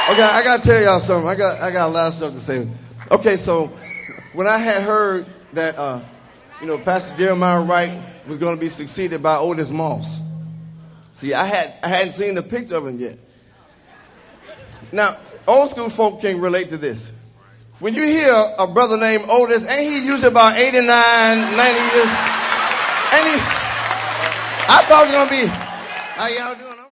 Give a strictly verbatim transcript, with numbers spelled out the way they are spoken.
Okay, I gotta tell y'all something. I got I got a lot of stuff to say. Okay, so when I had heard that uh, you know, Pastor Jeremiah Wright was going to be succeeded by Otis Moss. See, I had I hadn't seen the picture of him yet. Now, old school folk can relate to this. When you hear a brother named Otis, ain't he usually about eighty-nine, ninety years? Ain't he? I thought it was gonna be. How y'all doing?